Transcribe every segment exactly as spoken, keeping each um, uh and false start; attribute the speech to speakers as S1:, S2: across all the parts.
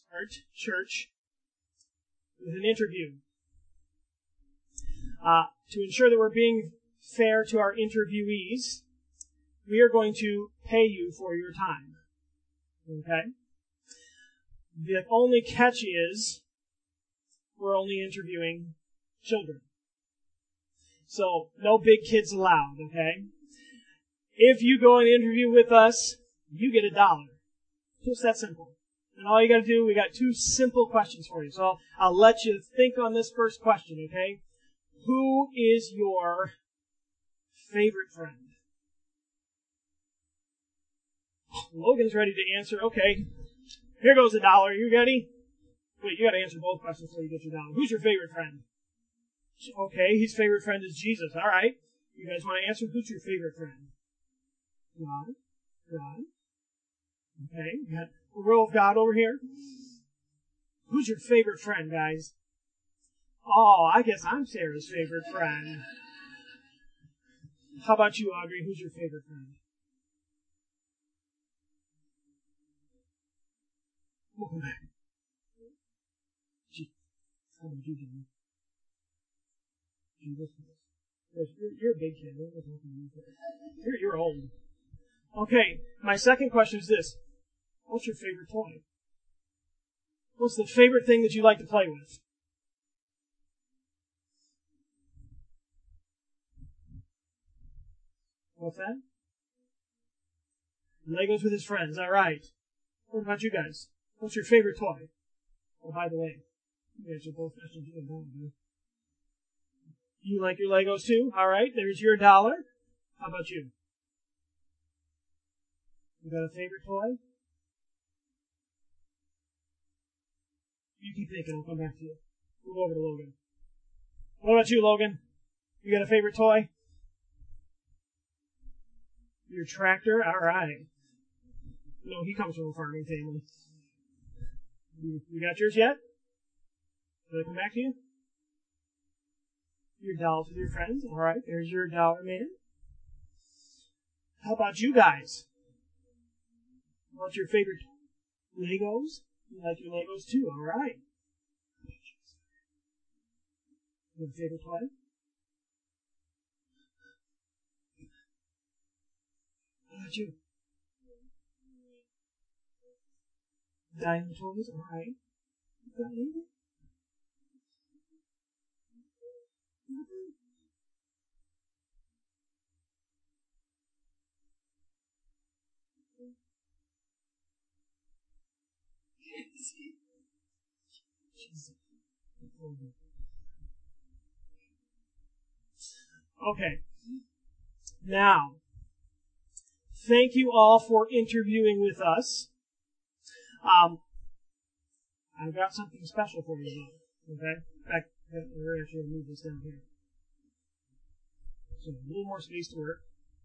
S1: church with an interview. Uh, to ensure that we're being fair to our interviewees, we are going to pay you for your time. Okay? The only catch is we're only interviewing children. So, no big kids allowed, okay? If you go and interview with us, you get a dollar. Just that simple. And all you gotta do, we got two simple questions for you. So I'll, I'll let you think on this first question, okay? Who is your favorite friend? Logan's ready to answer. Okay. Here goes a dollar. You ready? Wait, you gotta answer both questions before you get your dollar. Who's your favorite friend? Okay, his favorite friend is Jesus. All right. You guys want to answer? Who's your favorite friend? God. God. Okay. We got a row of God over here. Who's your favorite friend, guys? Oh, I guess I'm Sarah's favorite friend. How about you, Audrey? Who's your favorite friend? Welcome back. Gee, how about you, Jimmy? Jesus. You're, you're a big kid. You're, you're old. Okay, my second question is this. What's your favorite toy? What's the favorite thing that you like to play with? What's that? Legos with his friends. All right. What about you guys? What's your favorite toy? Oh, by the way, you guys are both questions you don't do. You like your Legos too? All right. There's your dollar. How about you? You got a favorite toy? You keep thinking. I'll come back to you. We'll go over to Logan. What about you, Logan? You got a favorite toy? Your tractor? All right. No, he comes from a farming family. You, you got yours yet? Did I come back to you? Your dolls with your friends? All right, there's your dollar man. How about you guys? What's your favorite Legos? You like your Legos too, all right. You have a favorite toy? How about you? Diamond toys, all right. You got anything? Okay. Now, thank you all for interviewing with us. Um, I've got something special for you, okay? Back, we're actually going to move this down here. So a little more space to work.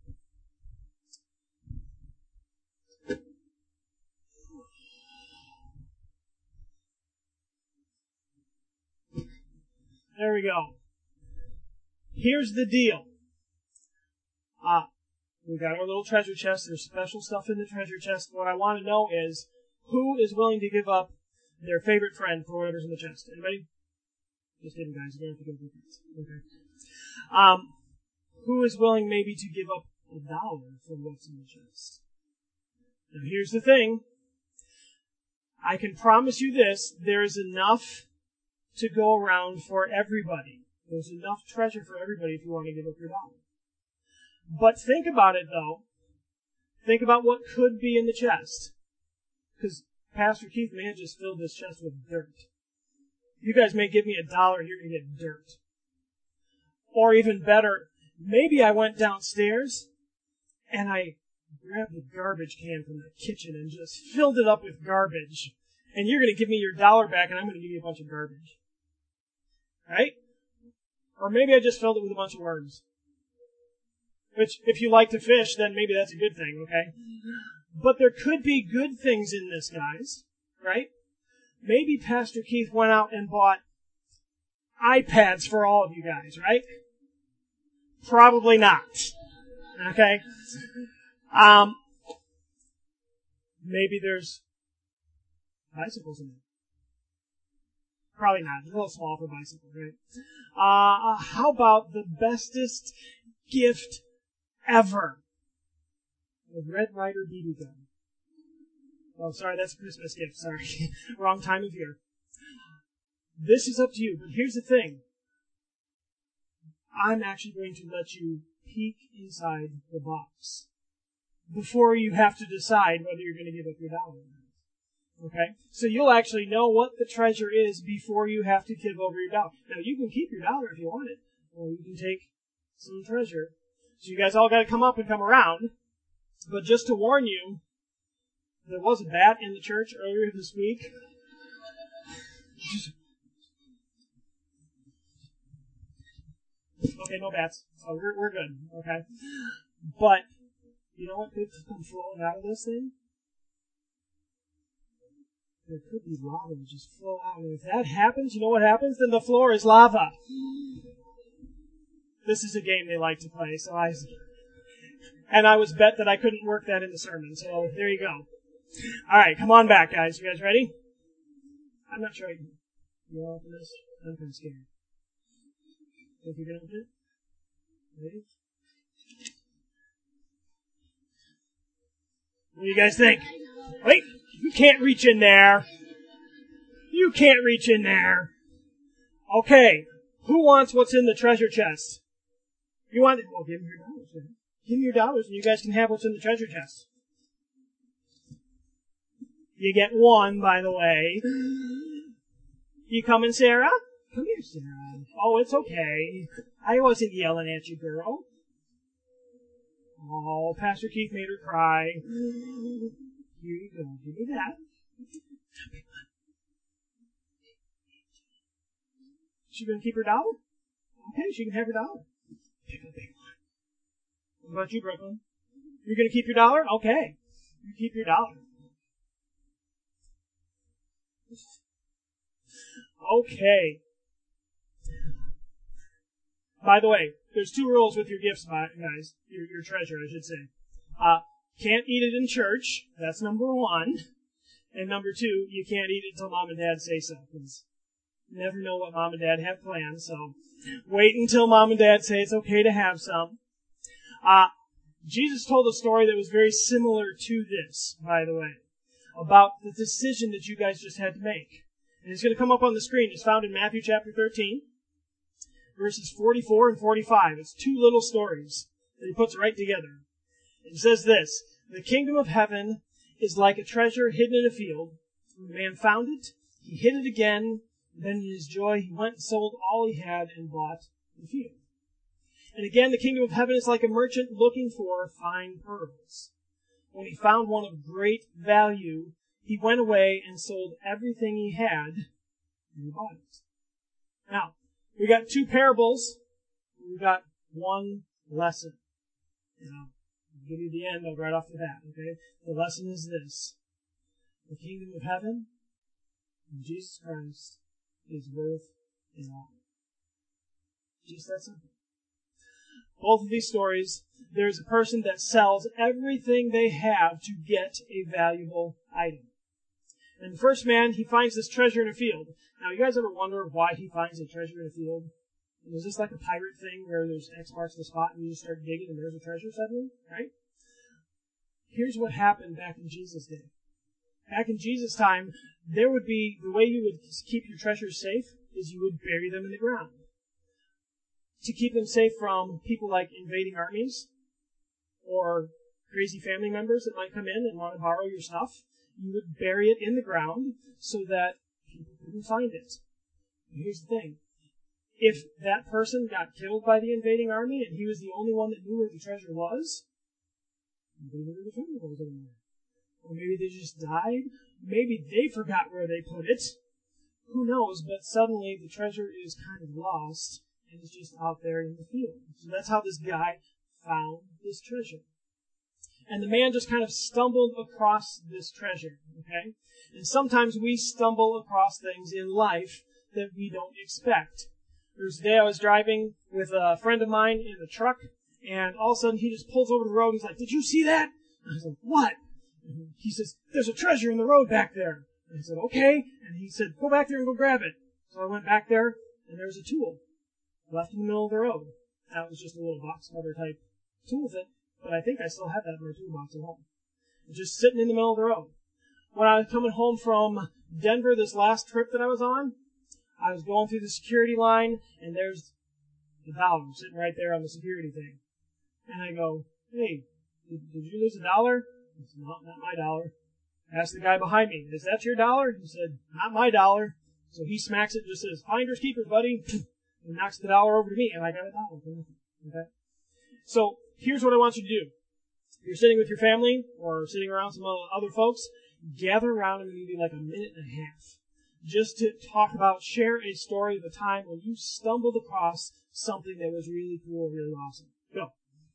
S1: There we go. Here's the deal. Uh, we got our little treasure chest. There's special stuff in the treasure chest. What I want to know is who is willing to give up their favorite friend for whatever's in the chest. Anybody? Just kidding, guys. You don't have to give up your friends. Okay. Um, who is willing maybe to give up a dollar for what's in the chest? Now here's the thing. I can promise you this. There is enough to go around for everybody. There's enough treasure for everybody if you want to give up your dollar. But think about it, though. Think about what could be in the chest. Because Pastor Keith may have just filled this chest with dirt. You guys may give me a dollar and you're going to get dirt. Or even better, maybe I went downstairs and I grabbed a garbage can from the kitchen and just filled it up with garbage. And you're going to give me your dollar back and I'm going to give you a bunch of garbage. Right? Or maybe I just filled it with a bunch of worms. Which, if you like to fish, then maybe that's a good thing, okay? But there could be good things in this, guys. Right? Maybe Pastor Keith went out and bought iPads for all of you guys, right? Probably not. Okay? Um, maybe there's bicycles in there. Probably not. It's a little small for a bicycle, right? Uh, how about the bestest gift ever? A Red Ryder B B gun. Oh, sorry, that's a Christmas gift. Sorry. Wrong time of year. This is up to you, but here's the thing. I'm actually going to let you peek inside the box before you have to decide whether you're going to give up your dollar or not. Okay? So you'll actually know what the treasure is before you have to give over your dollar. Now, you can keep your dollar if you want it, or you can take some treasure. So you guys all got to come up and come around. But just to warn you, there was a bat in the church earlier this week. Okay, no bats. So we're, we're good. Okay. But, you know what could come flowing out of this thing? There could be lava that just flow out. And if that happens, you know what happens? Then the floor is lava. This is a game they like to play, so I... And I was bet that I couldn't work that in the sermon, so there you go. Alright, come on back, guys. You guys ready? I'm not sure I can... You all open this? I'm kind of scared. Think you're going to open it? Ready? What do you guys think? Wait! You can't reach in there! You can't reach in there! Okay, who wants what's in the treasure chest? You want it? Well, give me your dollars then. Give me your dollars and you guys can have what's in the treasure chest. You get one, by the way. You coming, Sarah? Come here, Sarah. Oh, it's okay. I wasn't yelling at you, girl. Oh, Pastor Keith made her cry. Here you go. Give me that. She gonna keep her dollar? Okay, she can have her dollar. Pick a big one. What about you, Brooklyn? You're gonna keep your dollar? Okay. You keep your dollar. Okay. By the way, there's two rules with your gifts, guys. Your, your treasure, I should say. Uh, can't eat it in church. That's number one. And number two, you can't eat it until mom and dad say so. Because you never know what mom and dad have planned. So wait until mom and dad say it's okay to have some. Uh, Jesus told a story that was very similar to this, by the way, about the decision that you guys just had to make. And it's going to come up on the screen. It's found in Matthew chapter thirteen, verses forty-four and forty-five. It's two little stories that he puts right together. It says this: the kingdom of heaven is like a treasure hidden in a field. When the man found it, he hid it again. Then in his joy, he went and sold all he had and bought the field. And again, the kingdom of heaven is like a merchant looking for fine pearls. When he found one of great value, he went away and sold everything he had and he bought it. Now, we got two parables. We got one lesson. Now, I'll give you the end of right off the bat, okay? The lesson is this: the kingdom of heaven and Jesus Christ is worth it all. Just that simple. Both of these stories, there's a person that sells everything they have to get a valuable item. And the first man, he finds this treasure in a field. Now, you guys ever wonder why he finds a treasure in a field? Is this like a pirate thing where there's X marks the spot and you just start digging and there's a treasure suddenly? Right? Here's what happened back in Jesus' day. Back in Jesus' time, there would be, the way you would keep your treasures safe is you would bury them in the ground. To keep them safe from people like invading armies or crazy family members that might come in and want to borrow your stuff, you would bury it in the ground so that people couldn't find it. And here's the thing. If that person got killed by the invading army and he was the only one that knew where the treasure was, they knew where the treasure was anymore. Or maybe they just died. Maybe they forgot where they put it. Who knows? But suddenly the treasure is kind of lost and it's just out there in the field. So that's how this guy found this treasure. And the man just kind of stumbled across this treasure, okay? And sometimes we stumble across things in life that we don't expect. There was a day I was driving with a friend of mine in the truck, and all of a sudden he just pulls over the road and he's like, "Did you see that?" And I was like, "What?" And he says, "There's a treasure in the road back there." And I said, "Okay." And he said, "Go back there and go grab it." So I went back there, and there was a tool left in the middle of the road. That was just a little box cutter type tool with it, but I think I still have that in my toolbox at home. Just sitting in the middle of the road. When I was coming home from Denver, this last trip that I was on, I was going through the security line, and there's the dollar sitting right there on the security thing. And I go, hey, did, did you lose a dollar? He said, no, not my dollar. I asked the guy behind me, is that your dollar? He said, not my dollar. So he smacks it and just says, finders keepers, buddy, and knocks the dollar over to me, and I got a dollar. Okay? So here's what I want you to do. If you're sitting with your family or sitting around some other folks, gather around in maybe like a minute and a half just to talk about, share a story of a time when you stumbled across something that was really cool, really awesome. Go.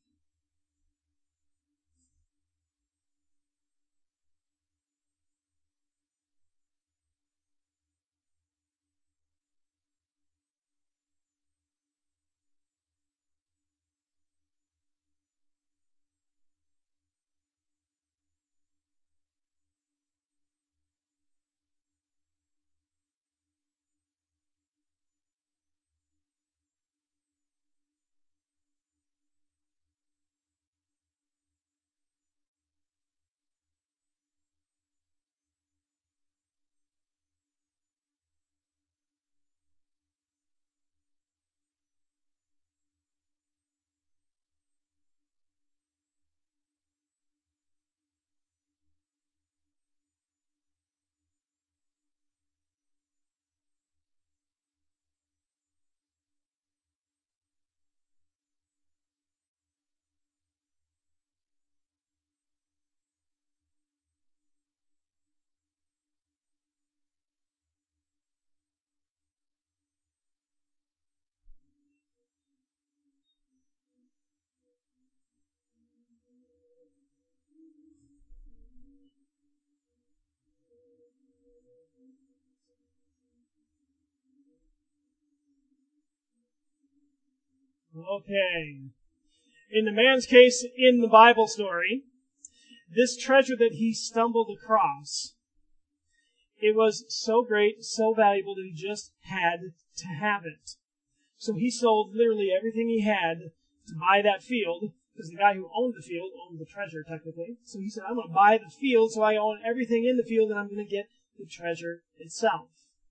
S1: Okay. In the man's case in the Bible story, this treasure that he stumbled across, it was so great, so valuable that he just had to have it. So he sold literally everything he had to buy that field, because the guy who owned the field owned the treasure technically. So he said, I'm going to buy the field so I own everything in the field and I'm going to get the treasure itself.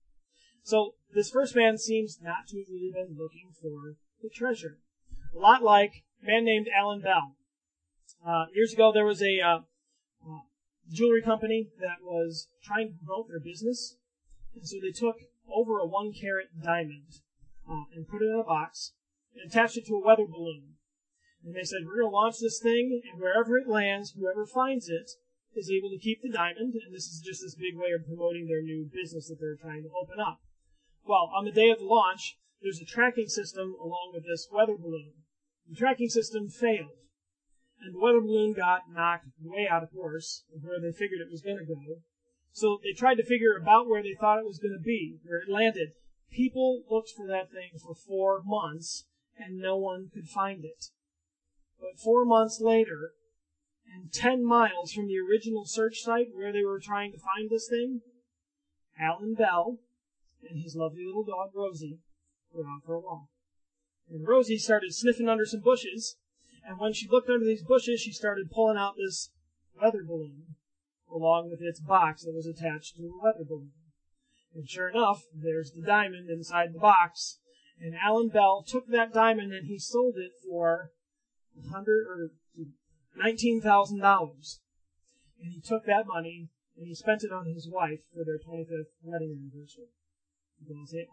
S1: So this first man seems not to have really been looking for the treasure. A lot like a man named Alan Bell. Uh, years ago, there was a uh, uh, jewelry company that was trying to promote their business. And so they took over a one carat diamond uh, and put it in a box and attached it to a weather balloon. And they said, we're going to launch this thing, and wherever it lands, whoever finds it is able to keep the diamond. And this is just this big way of promoting their new business that they're trying to open up. Well, on the day of the launch, there's a tracking system along with this weather balloon. The tracking system failed, and the weather balloon got knocked way out of course of where they figured it was going to go. So they tried to figure about where they thought it was going to be, where it landed. People looked for that thing for four months, and no one could find it. But four months later, and ten miles from the original search site where they were trying to find this thing, Alan Bell and his lovely little dog, Rosie, were out for a walk. And Rosie started sniffing under some bushes, and when she looked under these bushes, she started pulling out this weather balloon, along with its box that was attached to the weather balloon. And sure enough, there's the diamond inside the box, and Alan Bell took that diamond and he sold it for a hundred or nineteen thousand dollars. And he took that money and he spent it on his wife for their twenty-fifth wedding anniversary. Say,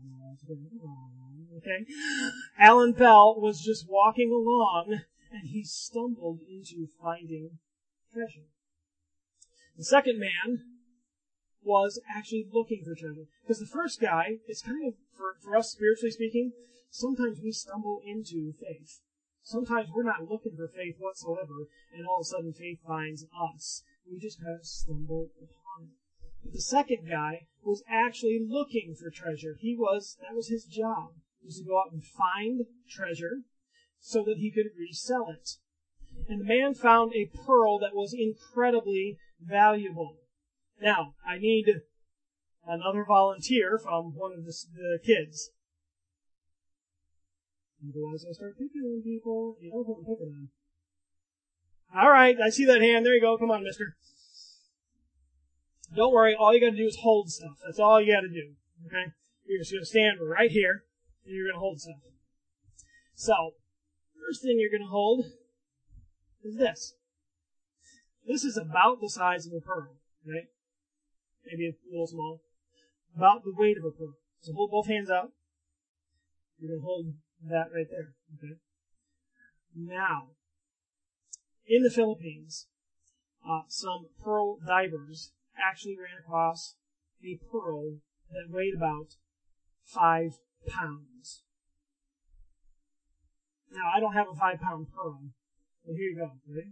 S1: okay. Alan Bell was just walking along and he stumbled into finding treasure. The second man was actually looking for treasure. Because the first guy, it's kind of, for, for us spiritually speaking, sometimes we stumble into faith. Sometimes we're not looking for faith whatsoever, and all of a sudden faith finds us. We just kind of stumble upon it. But the second guy was actually looking for treasure. He was, that was his job, was to go out and find treasure so that he could resell it. And the man found a pearl that was incredibly valuable. Now, I need another volunteer from one of the, the kids. Otherwise I start picking on people. You don't know what I'm picking on. Alright, I see that hand. There you go. Come on, mister. Don't worry. All you gotta do is hold stuff. That's all you gotta do. Okay? You're just gonna stand right here, and you're gonna hold stuff. So, first thing you're gonna hold is this. This is about the size of a pearl, right? Maybe a little small. About the weight of a pearl. So hold both hands out. You're gonna hold that right there, okay? Now, in the Philippines, uh, some pearl divers actually ran across a pearl that weighed about five pounds. Now, I don't have a five pound pearl, but here you go, ready?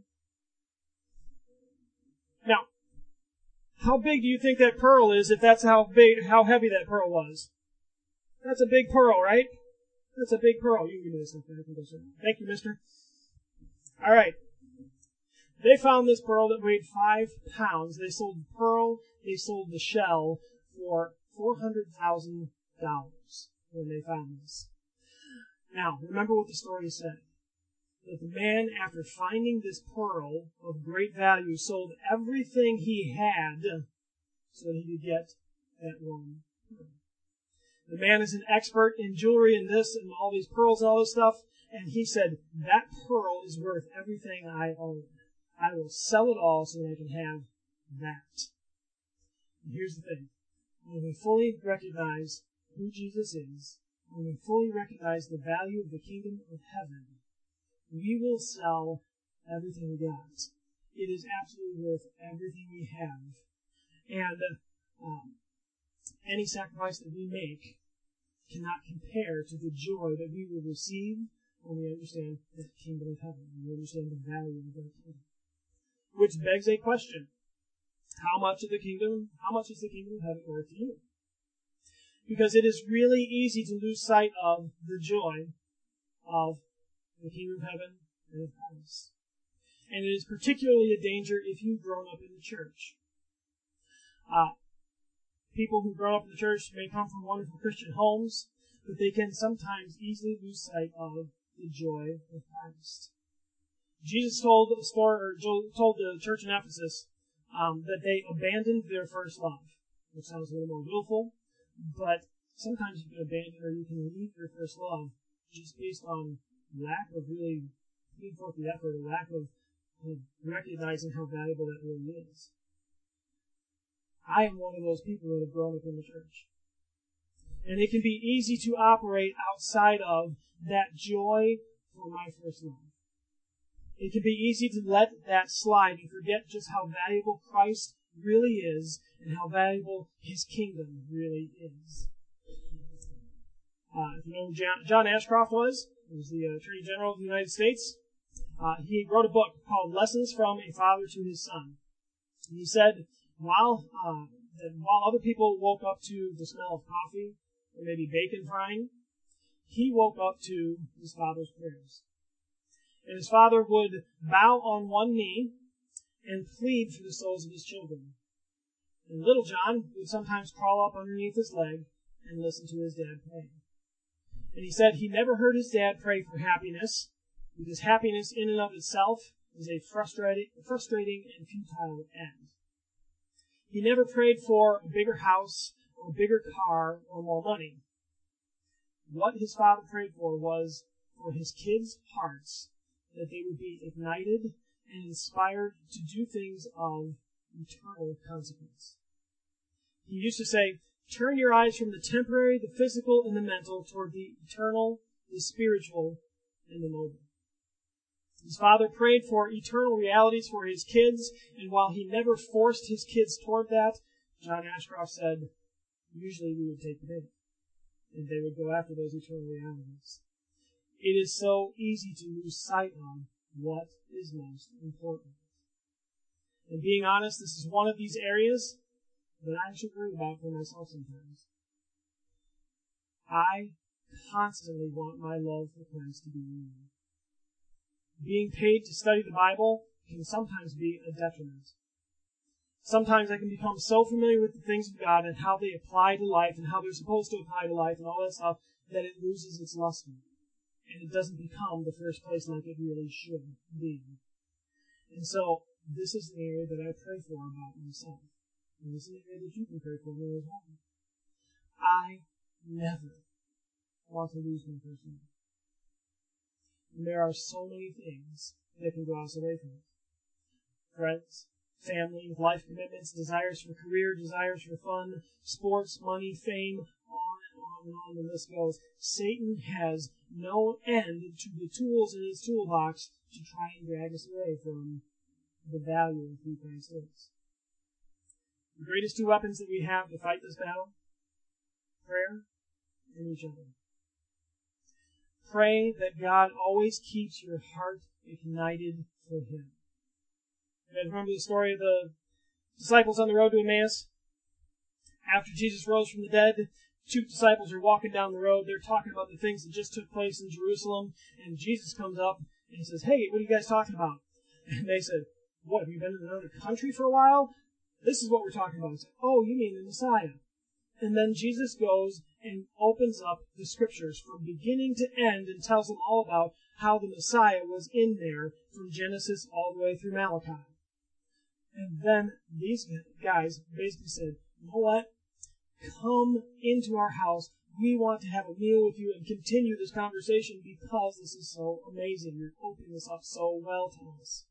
S1: Now, how big do you think that pearl is if that's how big, how heavy that pearl was? That's a big pearl, right? That's a big pearl. You can give me this. Thank you, mister. All right. They found this pearl that weighed five pounds. They sold the pearl, they sold the shell for four hundred thousand dollars when they found this. Now, remember what the story said. That the man, after finding this pearl of great value, sold everything he had so that he could get that one pearl. The man is an expert in jewelry and this and all these pearls and all this stuff, and he said, that pearl is worth everything I own. I will sell it all so that I can have that. And here's the thing. When we fully recognize who Jesus is, when we fully recognize the value of the kingdom of heaven, we will sell everything we got. It is absolutely worth everything we have. And um, any sacrifice that we make cannot compare to the joy that we will receive when we understand the kingdom of heaven, when we understand the value of the kingdom. Which begs a question. How much of the kingdom, how much is the kingdom of heaven worth to you? Because it is really easy to lose sight of the joy of the kingdom of heaven and of Christ. And it is particularly a danger if you've grown up in the church. Uh, people who've grown up in the church may come from wonderful Christian homes, but they can sometimes easily lose sight of the joy of Christ. Jesus told the story, or told the church in Ephesus um, that they abandoned their first love, which sounds a little more willful, but sometimes you can abandon or you can leave your first love just based on lack of really putting forth the effort, or lack of, of recognizing how valuable that really is. I am one of those people that have grown up in the church. And it can be easy to operate outside of that joy for my first love. It can be easy to let that slide and forget just how valuable Christ really is and how valuable His kingdom really is. Uh, if you know who John, John Ashcroft was, he was the Attorney General of the United States. Uh, he wrote a book called Lessons from a Father to His Son. And he said, while uh, that while other people woke up to the smell of coffee or maybe bacon frying, he woke up to his Father's prayers. And his Father would bow on one knee and plead for the souls of his children. And little John would sometimes crawl up underneath his leg and listen to his dad pray. And he said he never heard his dad pray for happiness, because happiness in and of itself is a frustrating, frustrating and futile end. He never prayed for a bigger house or a bigger car or more money. What his father prayed for was for his kids' hearts, that they would be ignited and inspired to do things of eternal consequence. He used to say, turn your eyes from the temporary, the physical, and the mental toward the eternal, the spiritual, and the noble. His father prayed for eternal realities for his kids, and while he never forced his kids toward that, John Ashcroft said, usually we would take the bait, and they would go after those eternal realities. It is so easy to lose sight of what is most important. And being honest, this is one of these areas that I actually worry about for myself sometimes. I constantly want my love for Christ to be real. Being paid to study the Bible can sometimes be a detriment. Sometimes I can become so familiar with the things of God and how they apply to life and how they're supposed to apply to life and all that stuff that it loses its luster. And it doesn't become the first place like it really should be. And so, this is the area that I pray for about myself. And this is the area that you can pray for me as well. I never want to lose my personality. And there are so many things that can draw us away from it. Friends, family, life commitments, desires for career, desires for fun, sports, money, fame, on and on and on the list goes. Satan has no end to the tools in his toolbox to try and drag us away from the value of who Christ is. The greatest two weapons that we have to fight this battle, prayer and each other. Pray that God always keeps your heart ignited for Him. You guys remember the story of the disciples on the road to Emmaus? After Jesus rose from the dead, two disciples are walking down the road. They're talking about the things that just took place in Jerusalem. And Jesus comes up and he says, "Hey, what are you guys talking about?" And they said, "What, have you been in another country for a while? This is what we're talking about." He said, "Oh, you mean the Messiah." And then Jesus goes and opens up the scriptures from beginning to end and tells them all about how the Messiah was in there from Genesis all the way through Malachi. And then these guys basically said, "You know what? Come into our house. We want to have a meal with you and continue this conversation because this is so amazing. You're opening this up so well to us."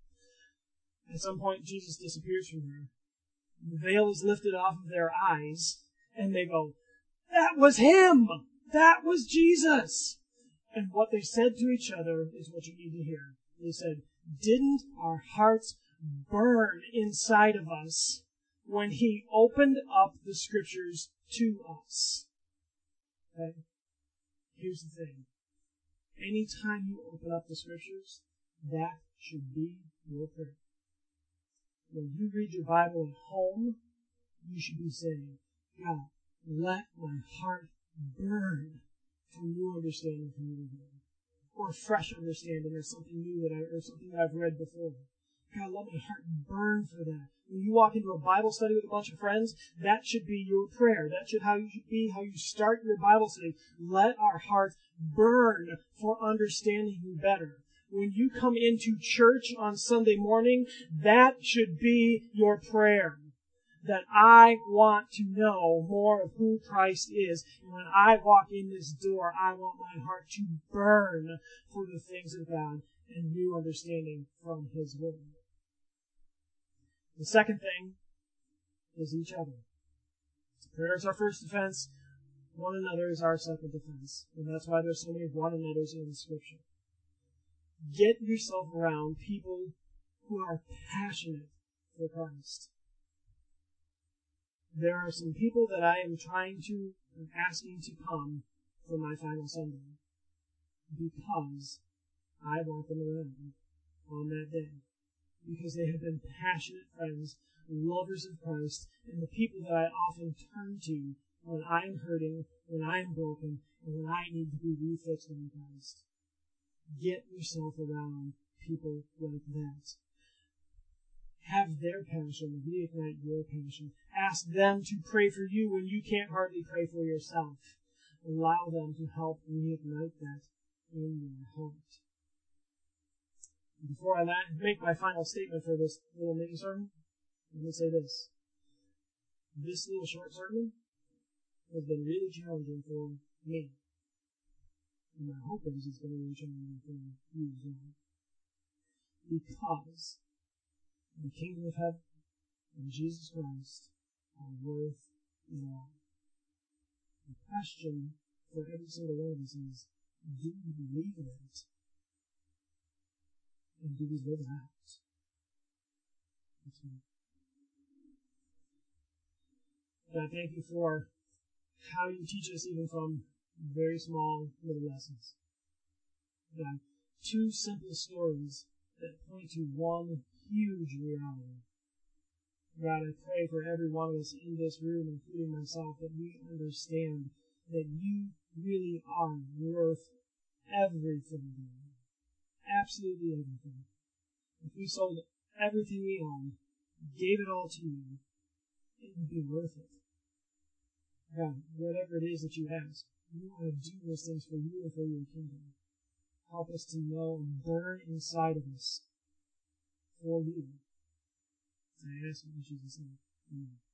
S1: At some point, Jesus disappears from there. The veil is lifted off of their eyes, and they go, "That was Him! That was Jesus!" And what they said to each other is what you need to hear. They said, "Didn't our hearts burn inside of us when He opened up the Scriptures to us?" Okay? Here's the thing. Anytime you open up the Scriptures, that should be your prayer. When you read your Bible at home, you should be saying, "God, let my heart burn for new understanding from you again, or fresh understanding, or something new that I, or something that I've read before. God, let my heart burn for that." When you walk into a Bible study with a bunch of friends, that should be your prayer. That should how you should be, how you start your Bible study. Let our hearts burn for understanding you better. When you come into church on Sunday morning, that should be your prayer. That I want to know more of who Christ is. And when I walk in this door, I want my heart to burn for the things of God and new understanding from His Word. The second thing is each other. Prayer is our first defense. One another is our second defense. And that's why there's so many one another's in Scripture. Get yourself around people who are passionate for Christ. There are some people that I am trying to, asking to come for my final Sunday because I want them around on that day. Because they have been passionate friends, lovers of Christ, and the people that I often turn to when I am hurting, when I am broken, and when I need to be refixed in Christ. Get yourself around people like that. Have their passion reignite your passion. Ask them to pray for you when you can't hardly pray for yourself. Allow them to help reignite that in your heart. Before I make my final statement for this little mini sermon, let me say this. This little short sermon has been really challenging for me. And my hope is it's going to be really challenging for you as well. Because the kingdom of heaven and Jesus Christ are worth it all. The question for every single one of us is, do you believe in it? And do we live it out? God, thank you for how you teach us even from very small little lessons. God, two simple stories that point to one huge reality. God, I pray for every one of us in this room, including myself, that we understand that you really are worth everything, God. Absolutely everything. If we sold everything we own, gave it all to you, it would be worth it. God, whatever it is that you ask, we want to do those things for you and for your kingdom. Help us to know and burn inside of us for you. I ask in Jesus' name. Amen.